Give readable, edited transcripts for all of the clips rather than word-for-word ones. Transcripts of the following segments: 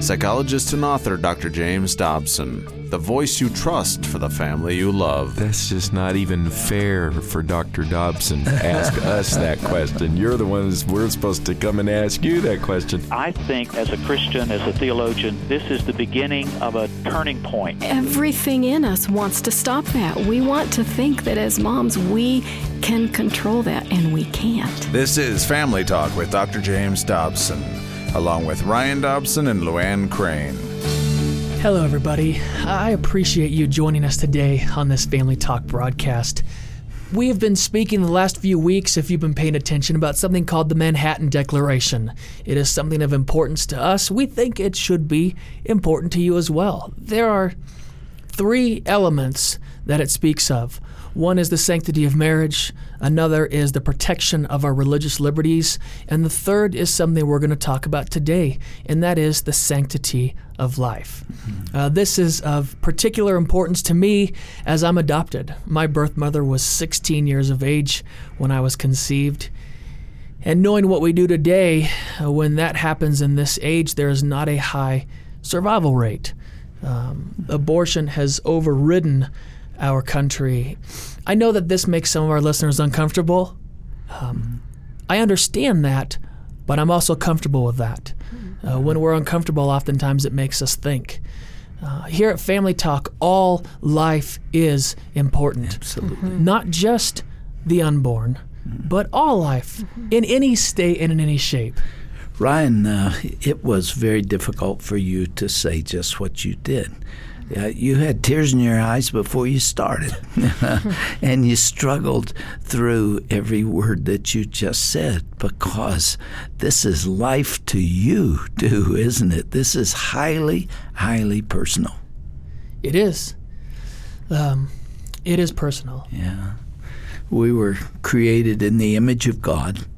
psychologist and author Dr. James Dobson, the voice you trust for the family you love. That's just not even fair for Dr. Dobson to ask us that question. You're the ones we're supposed to come and ask you that question. I think as a Christian, as a theologian, this is the beginning of a turning point. Everything in us wants to stop that. We want to think that as moms, we can control that, and we can't. This is Family Talk with Dr. James Dobson, along with Ryan Dobson and Luann Crane. Hello, everybody. I appreciate you joining us today on this Family Talk broadcast. We have been speaking the last few weeks, if you've been paying attention, about something called the Manhattan Declaration. It is something of importance to us. We think it should be important to you as well. There are 3 elements that it speaks of. One is the sanctity of marriage, another is the protection of our religious liberties, and the third is something we're going to talk about today, and that is the sanctity of life. This is of particular importance to me as I'm adopted. My birth mother was 16 years of age when I was conceived, and knowing what we do today, when that happens in this age, there is not a high survival rate. Abortion has overridden our country. I know that this makes some of our listeners uncomfortable. I understand that, but I'm also comfortable with that. When we're uncomfortable, oftentimes it makes us think. Here at Family Talk, all life is important. Absolutely. Not just the unborn, but all life, in any state and in any shape. Ryan, it was very difficult for you to say just what you did. You had tears in your eyes before you started, and you struggled through every word that you just said, because this is life to you too, isn't it? This is highly, highly personal. It is. It is personal. Yeah. We were created in the image of God,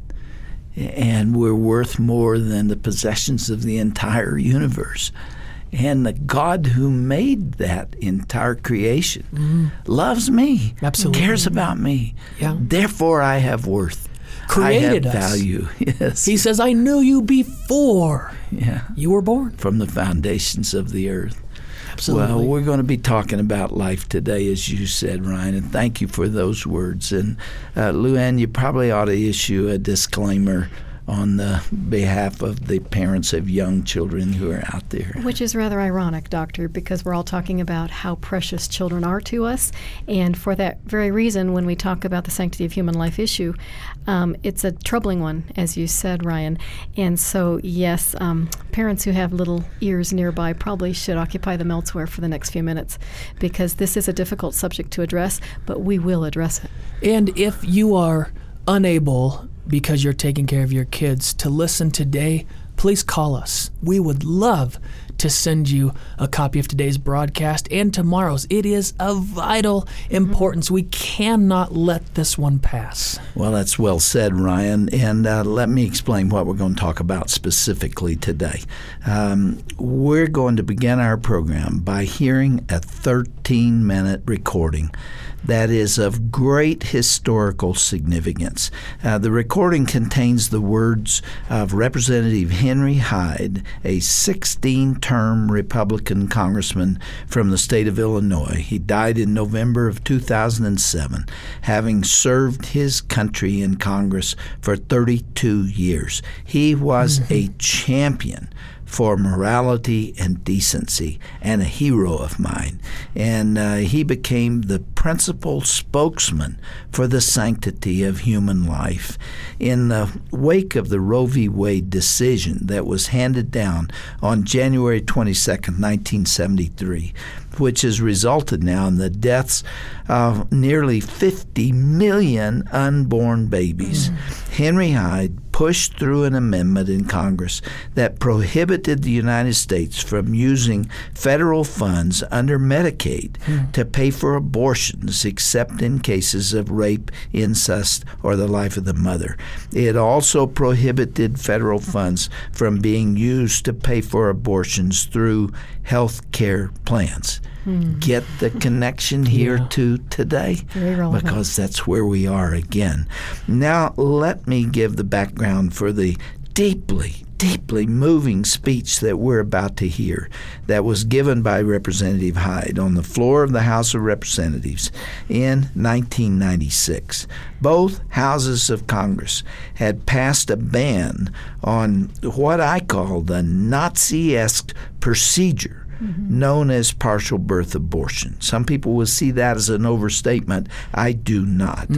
and we're worth more than the possessions of the entire universe. And the God who made that entire creation loves me, absolutely, cares about me. Yeah. Therefore, I have worth. Created I have us. value. Yes. He says, I knew you before you were born. From the foundations of the earth. Absolutely. Well, we're going to be talking about life today, as you said, Ryan, and thank you for those words. And Luann, you probably ought to issue a disclaimer on the behalf of the parents of young children who are out there. Which is rather ironic, Doctor, because we're all talking about how precious children are to us. And for that very reason, when we talk about the sanctity of human life issue, it's a troubling one, as you said, Ryan. And so, yes, parents who have little ears nearby probably should occupy them elsewhere for the next few minutes, because this is a difficult subject to address, but we will address it. And if you are unable, because you're taking care of your kids, to listen today, please call us. We would love to send you a copy of today's broadcast and tomorrow's. It is of vital importance. We cannot let this one pass. Well, that's well said, Ryan. And let me explain what we're going to talk about specifically today. We're going to begin our program by hearing a 13-minute recording that is of great historical significance. The recording contains the words of Representative Henry Hyde, a 16-term Republican congressman from the state of Illinois. He died in November of 2007, having served his country in Congress for 32 years. He was a champion for morality and decency, and a hero of mine. And he became the principal spokesman for the sanctity of human life. In the wake of the Roe v. Wade decision that was handed down on January 22nd, 1973, which has resulted now in the deaths of nearly 50 million unborn babies, Henry Hyde pushed through an amendment in Congress that prohibited the United States from using federal funds under Medicaid to pay for abortions except in cases of rape, incest, or the life of the mother. It also prohibited federal funds from being used to pay for abortions through health care plans. Get the connection here to today? Very relevant. Because that's where we are again. Now, let me give the background for the deeply moving speech that we're about to hear that was given by Representative Hyde on the floor of the House of Representatives in 1996. Both houses of Congress had passed a ban on what I call the Nazi-esque procedure known as partial birth abortion. Some people will see that as an overstatement. I do not.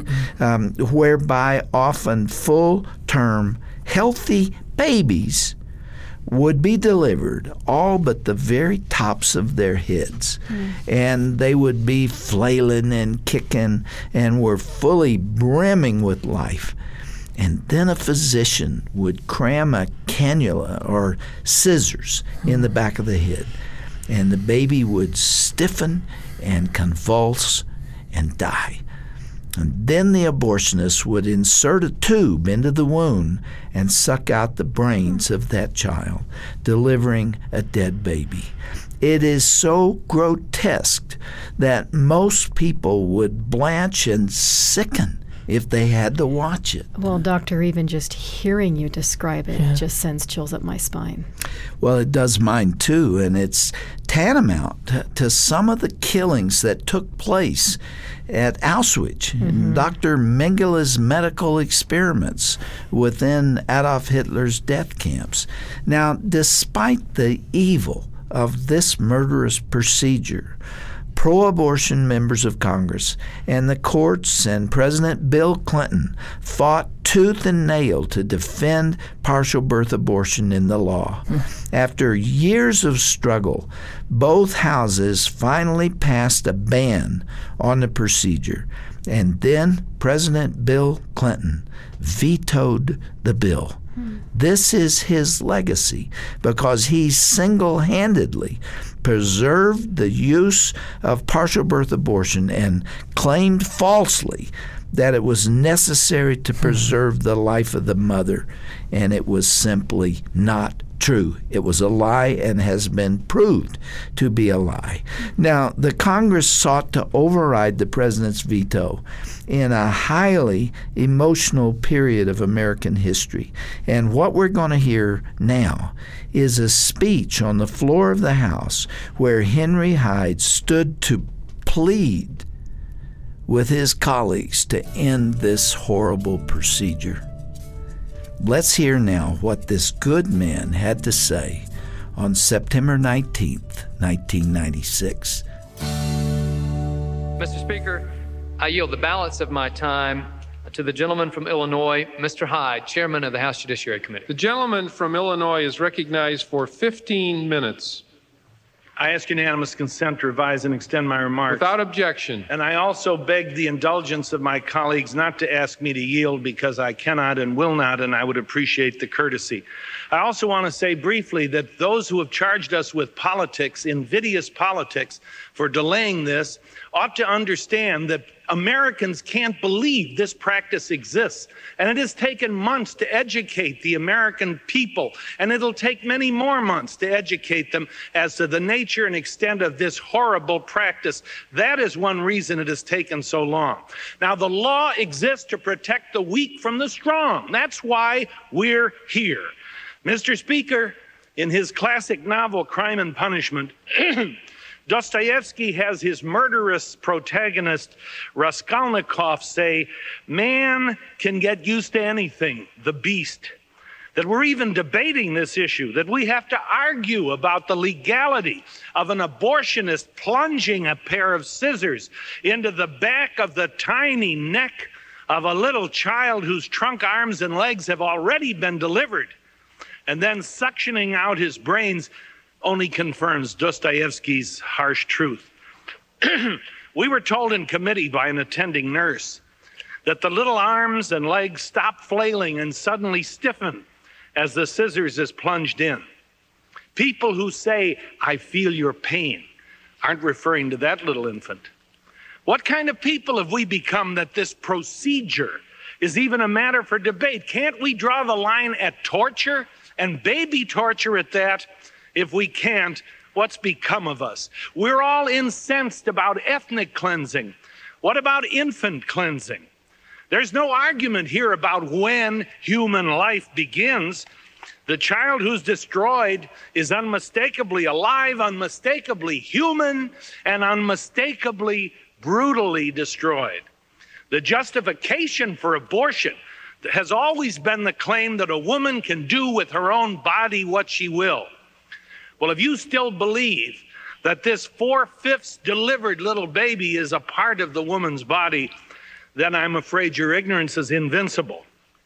Whereby often full-term healthy babies would be delivered, all but the very tops of their heads. And they would be flailing and kicking and were fully brimming with life. And then a physician would cram a cannula or scissors in the back of the head, and the baby would stiffen and convulse and die. And then the abortionist would insert a tube into the wound and suck out the brains of that child, delivering a dead baby. It is so grotesque that most people would blanch and sicken if they had to watch it. Well, Doctor, even just hearing you describe it just sends chills up my spine. Well, it does mine too, and it's tantamount to some of the killings that took place at Auschwitz, in Dr. Mengele's medical experiments within Adolf Hitler's death camps. Now, despite the evil of this murderous procedure, pro-abortion members of Congress and the courts and President Bill Clinton fought tooth and nail to defend partial birth abortion in the law. After years of struggle, both houses finally passed a ban on the procedure, and then President Bill Clinton vetoed the bill. This is his legacy because he single-handedly preserved the use of partial birth abortion and claimed falsely that it was necessary to preserve the life of the mother, and it was simply not true. It was a lie and has been proved to be a lie. Now, the Congress sought to override the president's veto in a highly emotional period of American history. And what we're going to hear now is a speech on the floor of the House where Henry Hyde stood to plead with his colleagues to end this horrible procedure. Let's hear now what this good man had to say on September 19th, 1996. Mr. Speaker, I yield the balance of my time to the gentleman from Illinois, Mr. Hyde, Chairman of the House Judiciary Committee. The gentleman from Illinois is recognized for 15 minutes. I ask unanimous consent to revise and extend my remarks. Without objection. And I also beg the indulgence of my colleagues not to ask me to yield because I cannot and will not, and I would appreciate the courtesy. I also want to say briefly that those who have charged us with politics, invidious politics, for delaying this, ought to understand that Americans can't believe this practice exists. And it has taken months to educate the American people, and it'll take many more months to educate them as to the nature and extent of this horrible practice. That is one reason it has taken so long. Now, the law exists to protect the weak from the strong. That's why we're here. Mr. Speaker, in his classic novel, Crime and Punishment, Dostoevsky has his murderous protagonist, Raskolnikov, say, man can get used to anything, the beast. That we're even debating this issue, that we have to argue about the legality of an abortionist plunging a pair of scissors into the back of the tiny neck of a little child whose trunk, arms, and legs have already been delivered, and then suctioning out his brains only confirms Dostoevsky's harsh truth. We were told in committee by an attending nurse that the little arms and legs stop flailing and suddenly stiffen as the scissors is plunged in. People who say, I feel your pain, aren't referring to that little infant. What kind of people have we become that this procedure is even a matter for debate? Can't we draw the line at torture, and baby torture at that? If we can't, what's become of us? We're all incensed about ethnic cleansing. What about infant cleansing? There's no argument here about when human life begins. The child who's destroyed is unmistakably alive, unmistakably human, and unmistakably brutally destroyed. The justification for abortion has always been the claim that a woman can do with her own body what she will. Well, if you still believe that this 4/5 delivered little baby is a part of the woman's body, then I'm afraid your ignorance is invincible.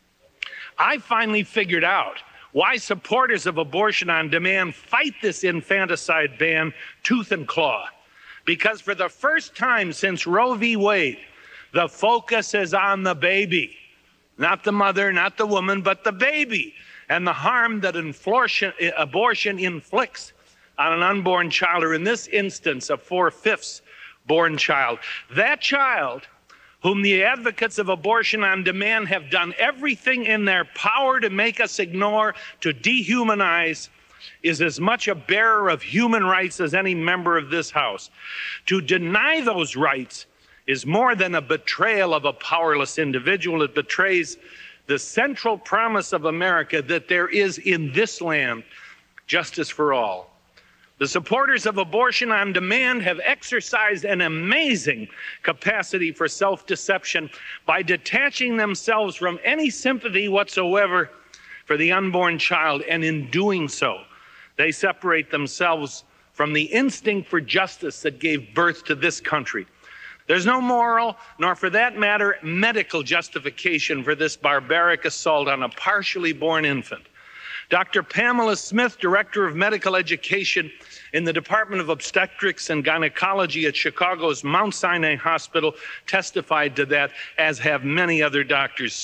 I finally figured out why supporters of abortion on demand fight this infanticide ban tooth and claw. Because for the first time since Roe v. Wade, the focus is on the baby. Not the mother, not the woman, but the baby, and the harm that abortion inflicts on an unborn child, or in this instance, a 4/5 born child. That child, whom the advocates of abortion on demand have done everything in their power to make us ignore, to dehumanize, is as much a bearer of human rights as any member of this House. To deny those rights is more than a betrayal of a powerless individual. It betrays the central promise of America that there is in this land justice for all. The supporters of abortion on demand have exercised an amazing capacity for self-deception by detaching themselves from any sympathy whatsoever for the unborn child, and in doing so, they separate themselves from the instinct for justice that gave birth to this country. There's no moral, nor for that matter, medical justification for this barbaric assault on a partially born infant. Dr. Pamela Smith, Director of Medical Education in the Department of Obstetrics and Gynecology at Chicago's Mount Sinai Hospital, testified to that, as have many other doctors.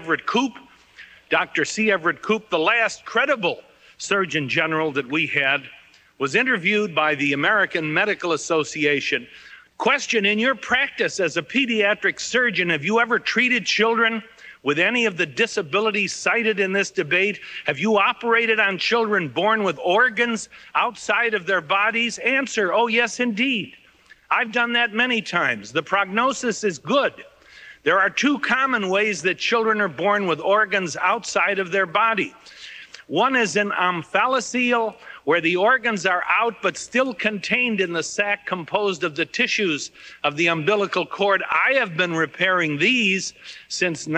Dr. C. Everett Koop, the last credible Surgeon General that we had, was interviewed by the American Medical Association. Question: in your practice as a pediatric surgeon, have you ever treated children with any of the disabilities cited in this debate? Have you operated on children born with organs outside of their bodies? Answer: oh, yes, indeed. I've done that many times. The prognosis is good. There are two common ways that children are born with organs outside of their body. One is an omphalocele, where the organs are out but still contained in the sac composed of the tissues of the umbilical cord. I have been repairing these since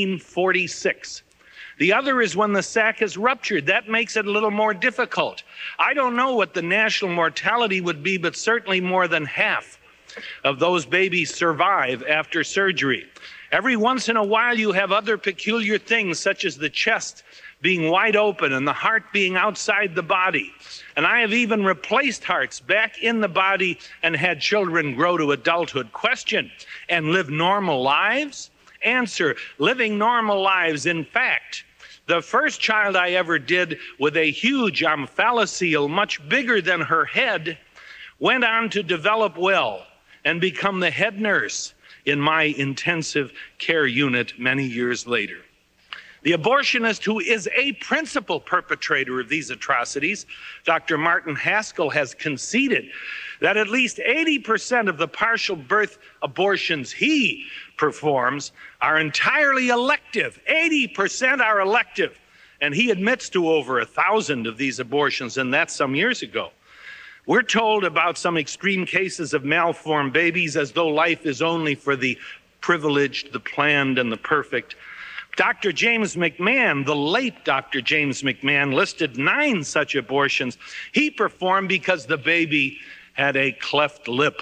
1946. The other is when the sac is ruptured. That makes it a little more difficult. I don't know what the national mortality would be, but certainly more than half of those babies survive after surgery. Every once in a while you have other peculiar things, such as the chest being wide open and the heart being outside the body. And I have even replaced hearts back in the body and had children grow to adulthood. Question: and live normal lives? Answer: living normal lives. In fact, the first child I ever did with a huge omphalocele, much bigger than her head, went on to develop well and become the head nurse in my intensive care unit many years later. The abortionist who is a principal perpetrator of these atrocities, Dr. Martin Haskell, has conceded that at least 80% of the partial birth abortions he performs are entirely elective. 80% are elective. And he admits to over 1,000 of these abortions, and that's some years ago. We're told about some extreme cases of malformed babies as though life is only for the privileged, the planned, and the perfect. Dr. James McMahon, the late Dr. James McMahon, listed 9 such abortions he performed because the baby had a cleft lip.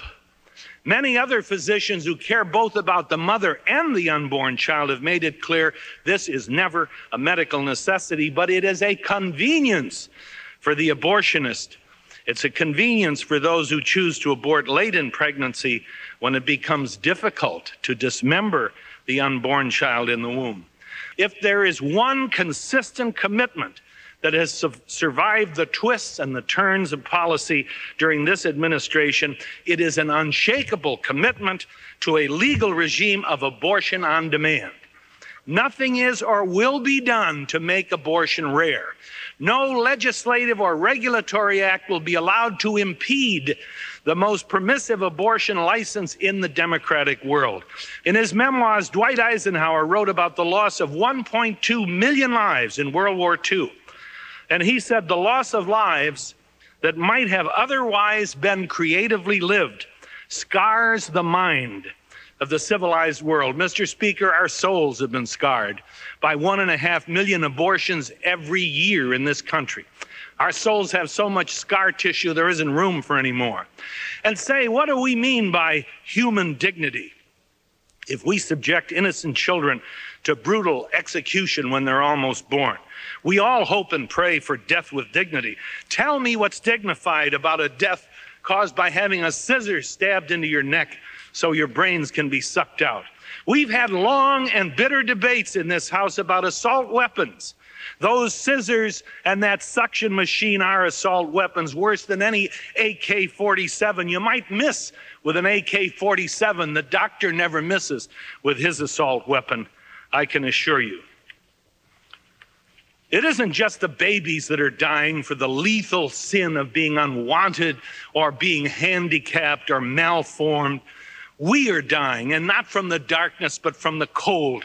Many other physicians who care both about the mother and the unborn child have made it clear this is never a medical necessity, but it is a convenience for the abortionist. It's a convenience for those who choose to abort late in pregnancy when it becomes difficult to dismember the unborn child in the womb. If there is one consistent commitment that has survived the twists and the turns of policy during this administration, it is an unshakable commitment to a legal regime of abortion on demand. Nothing is or will be done to make abortion rare. No legislative or regulatory act will be allowed to impede the most permissive abortion license in the democratic world. In his memoirs, Dwight Eisenhower wrote about the loss of 1.2 million lives in World War II. And he said the loss of lives that might have otherwise been creatively lived scars the mind of the civilized world. Mr. Speaker, our souls have been scarred by 1.5 million abortions every year in this country. Our souls have so much scar tissue there isn't room for any more. And say, what do we mean by human dignity? If we subject innocent children to brutal execution when they're almost born, we all hope and pray for death with dignity. Tell me what's dignified about a death caused by having a scissor stabbed into your neck so your brains can be sucked out. We've had long and bitter debates in this House about assault weapons. Those scissors and that suction machine are assault weapons, worse than any AK-47 you might miss with an AK-47. The doctor never misses with his assault weapon, I can assure you. It isn't just the babies that are dying for the lethal sin of being unwanted or being handicapped or malformed. We are dying, and not from the darkness, but from the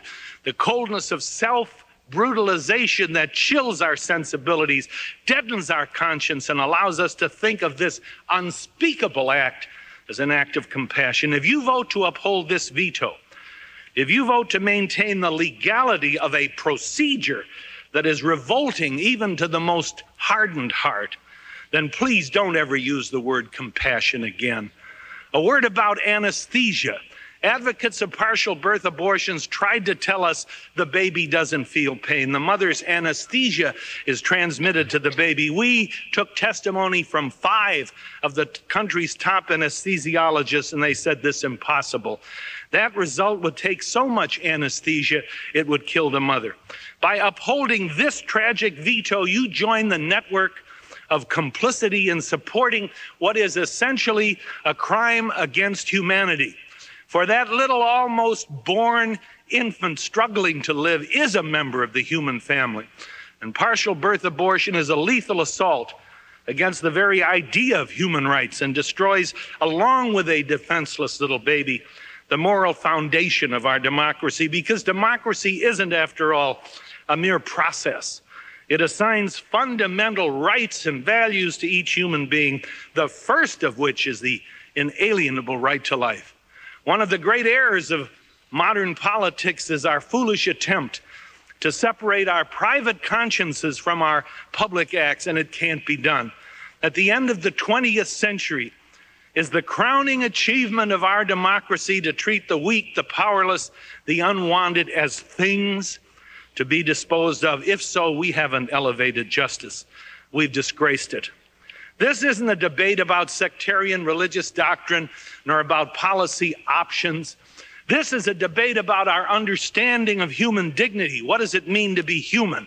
coldness of self-brutalization that chills our sensibilities, deadens our conscience, and allows us to think of this unspeakable act as an act of compassion. If you vote to uphold this veto, if you vote to maintain the legality of a procedure that is revolting even to the most hardened heart, then please don't ever use the word compassion again. A word about anesthesia. Advocates of partial birth abortions tried to tell us the baby doesn't feel pain. The mother's anesthesia is transmitted to the baby. We took testimony from 5 of the country's top anesthesiologists, and they said this impossible. That result would take so much anesthesia, it would kill the mother. By upholding this tragic veto, you join the network of complicity in supporting what is essentially a crime against humanity. For that little almost born infant struggling to live is a member of the human family. And partial birth abortion is a lethal assault against the very idea of human rights and destroys, along with a defenseless little baby, the moral foundation of our democracy, because democracy isn't, after all, a mere process. It assigns fundamental rights and values to each human being, the first of which is the inalienable right to life. One of the great errors of modern politics is our foolish attempt to separate our private consciences from our public acts, and it can't be done. At the end of the 20th century is the crowning achievement of our democracy to treat the weak, the powerless, the unwanted as things to be disposed of. If so, we haven't elevated justice. We've disgraced it. This isn't a debate about sectarian religious doctrine nor about policy options. This is a debate about our understanding of human dignity. What does it mean to be human?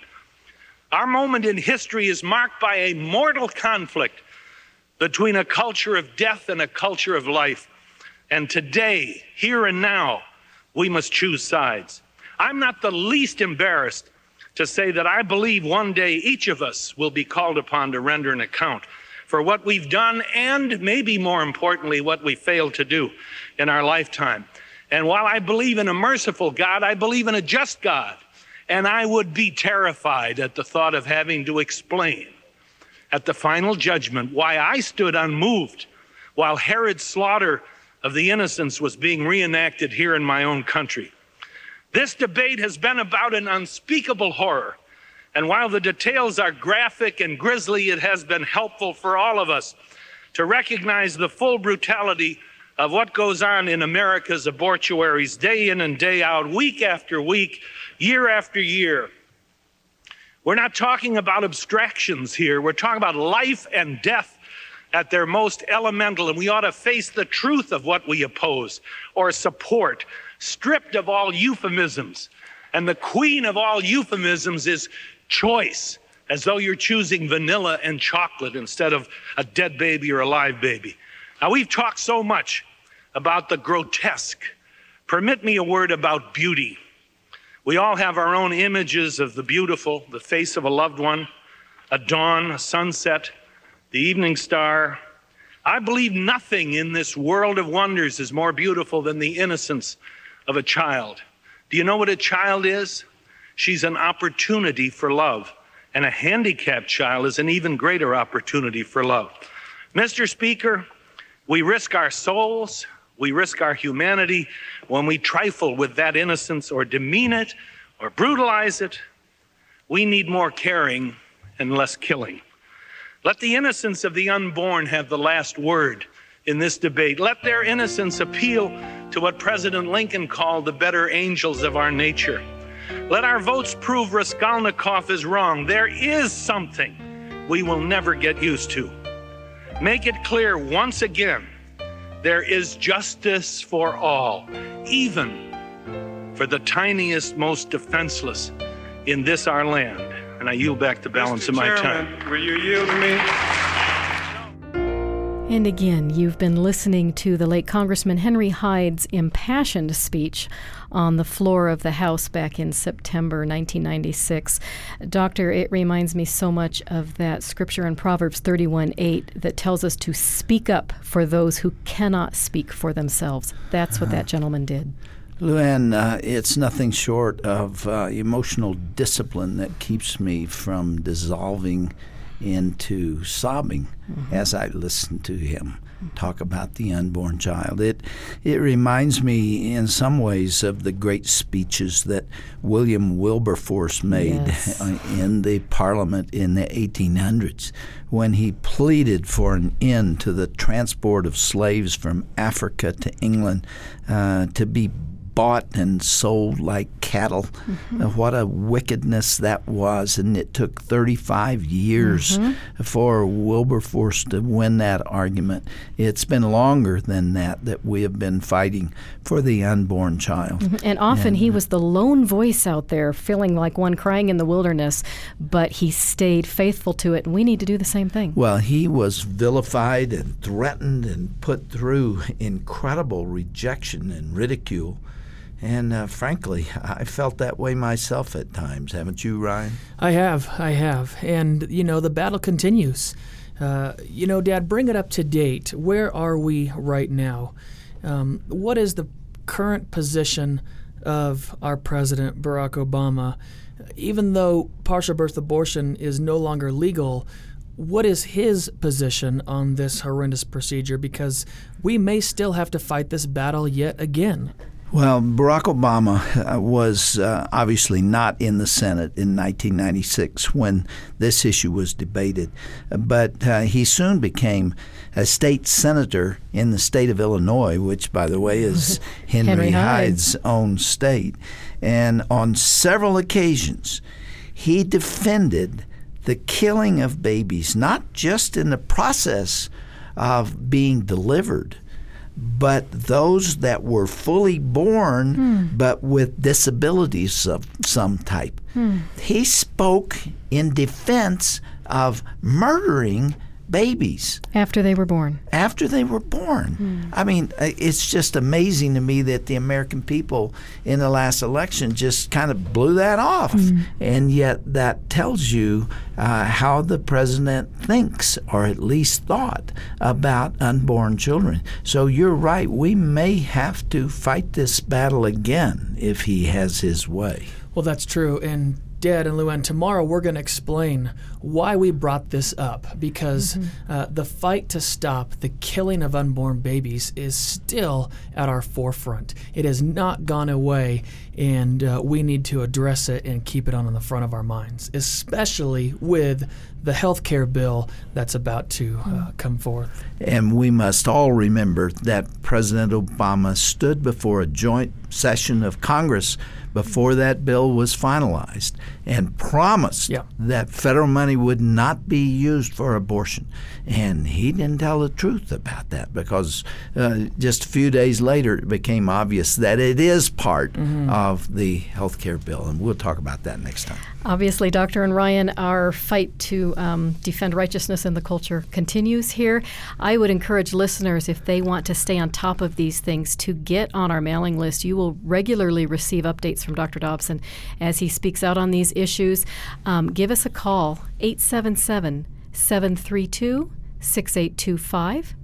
Our moment in history is marked by a mortal conflict between a culture of death and a culture of life. And today, here and now, we must choose sides. I'm not the least embarrassed to say that I believe one day each of us will be called upon to render an account for what we've done and, maybe more importantly, what we failed to do in our lifetime. And while I believe in a merciful God, I believe in a just God. And I would be terrified at the thought of having to explain at the final judgment why I stood unmoved while Herod's slaughter of the innocents was being reenacted here in my own country. This debate has been about an unspeakable horror, and while the details are graphic and grisly, it has been helpful for all of us to recognize the full brutality of what goes on in America's abortuaries day in and day out, week after week, year after year. We're not talking about abstractions here. We're talking about life and death at their most elemental, and we ought to face the truth of what we oppose or support, stripped of all euphemisms. And the queen of all euphemisms is choice, as though you're choosing vanilla and chocolate instead of a dead baby or a live baby. Now, we've talked so much about the grotesque. Permit me a word about beauty. We all have our own images of the beautiful, the face of a loved one, a dawn, a sunset, the evening star. I believe nothing in this world of wonders is more beautiful than the innocence of a child. Do you know what a child is? She's an opportunity for love. and a handicapped child is an even greater opportunity for love. Mr. Speaker, we risk our souls, we risk our humanity when we trifle with that innocence or demean it or brutalize it. We need more caring and less killing. Let the innocence of the unborn have the last word in this debate. Let their innocence appeal to what President Lincoln called the better angels of our nature. Let our votes prove Raskolnikov is wrong. There is something we will never get used to. Make it clear once again, there is justice for all, even for the tiniest, most defenseless in this our land. And I yield back the balance of my time. Will you yield to me? And again, you've been listening to the late Congressman Henry Hyde's impassioned speech on the floor of the House back in September 1996. Doctor, it reminds me so much of that scripture in Proverbs 31:8 that tells us to speak up for those who cannot speak for themselves. That's what that gentleman did. Luann, it's nothing short of emotional discipline that keeps me from dissolving into sobbing as I listen to him talk about the unborn child. It reminds me in some ways of the great speeches that William Wilberforce made in the Parliament in the 1800s when he pleaded for an end to the transport of slaves from Africa to England to be bought and sold like cattle. What a wickedness that was. And it took 35 years for Wilberforce to win that argument. It's been longer than that we have been fighting for the unborn child. And often he was the lone voice out there, feeling like one crying in the wilderness, but he stayed faithful to it, and we need to do the same thing. Well, he was vilified and threatened and put through incredible rejection and ridicule. And frankly, I felt that way myself at times. Haven't you, Ryan? I have. And, the battle continues. Dad, bring it up to date. Where are we right now? What is the current position of our president, Barack Obama? Even though partial birth abortion is no longer legal, what is his position on this horrendous procedure? Because we may still have to fight this battle yet again. Well, Barack Obama was obviously not in the Senate in 1996 when this issue was debated, but he soon became a state senator in the state of Illinois, which, by the way, is Henry Hyde's own state. And on several occasions, he defended the killing of babies, not just in the process of being delivered, but those that were fully born but with disabilities of some type. He spoke in defense of murdering babies. After they were born. I mean, it's just amazing to me that the American people in the last election just kind of blew that off. And yet that tells you how the president thinks, or at least thought, about unborn children. So you're right. We may have to fight this battle again if he has his way. Well, that's true. And Dad and Luann, tomorrow we're going to explain why we brought this up, because the fight to stop the killing of unborn babies is still at our forefront. It has not gone away, and we need to address it and keep it on the front of our minds, especially with the health care bill that's about to come forth. And we must all remember that President Obama stood before a joint session of Congress before that bill was finalized and promised that federal money would not be used for abortion. And he didn't tell the truth about that, because just a few days later it became obvious that it is part of the health care bill. And we'll talk about that next time. Obviously, Dr. and Ryan, our fight to defend righteousness in the culture continues here. I would encourage listeners, if they want to stay on top of these things, to get on our mailing list. You will regularly receive updates from Dr. Dobson as he speaks out on these issues. Give us a call, 877-732-6825.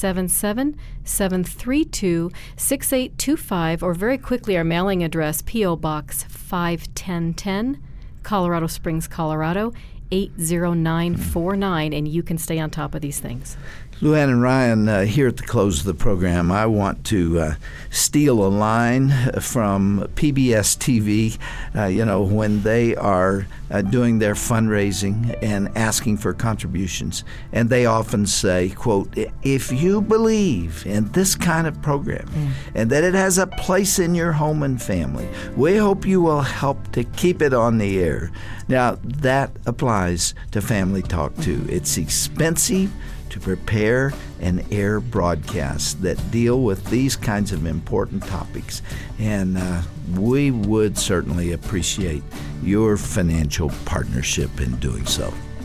877-732-6825, or very quickly our mailing address, P.O. Box 51010, Colorado Springs, Colorado, 80949, and you can stay on top of these things. Luann and Ryan, here at the close of the program, I want to steal a line from PBS TV, when they are doing their fundraising and asking for contributions. And they often say, quote, if you believe in this kind of program and that it has a place in your home and family, we hope you will help to keep it on the air. Now, that applies to Family Talk, too. It's expensive to prepare and air broadcasts that deal with these kinds of important topics. And we would certainly appreciate your financial partnership in doing so.